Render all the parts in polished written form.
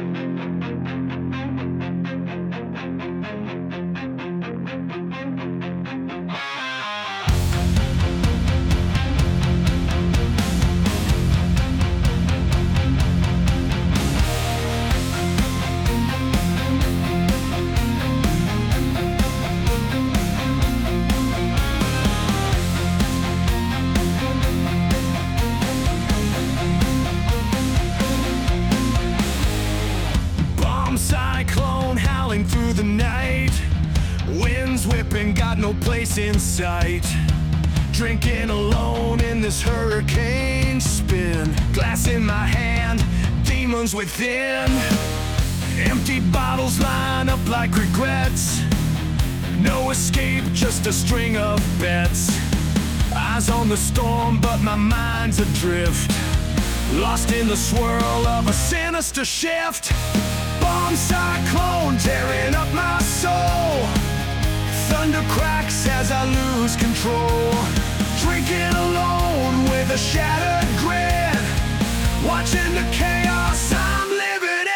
Cyclone howling through the night, winds whipping, got no place in sight. Drinking alone in this hurricane spin, glass in my hand, demons within. Empty bottles line up like regrets, no escape, just a string of bets. Eyes on the storm, but my mind's adrift, lost in the swirl of a sinister shift. Bomb cyclone tearing up my soul, thunder cracks as I lose control. Drinking alone with a shattered grin, watching the chaos I'm living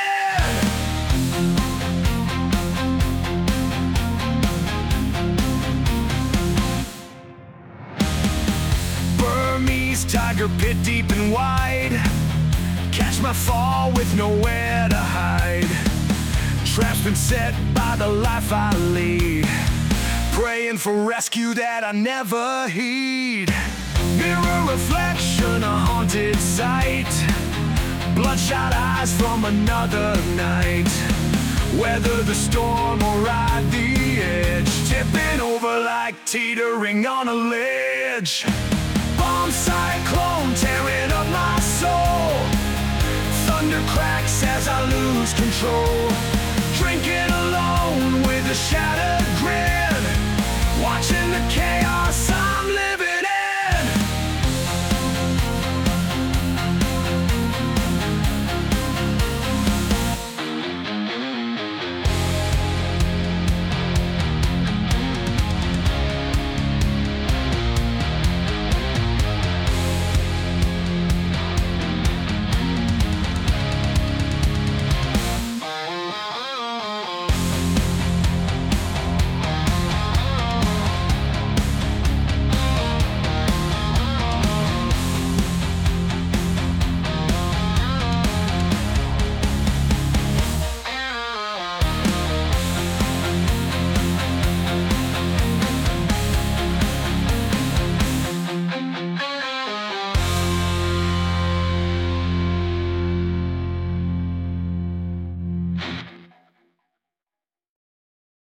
in. Burmese tiger pit deep and wide, catch my fall with nowhere to hide. Traps been set by the life I lead, praying for rescue that I never heed. Mirror reflection, a haunted sight, bloodshot eyes from another night. Weather the storm or ride the edge, tipping over like teetering on a ledge. Bomb cyclone tearing up my soul, thunder cracks as I lose control.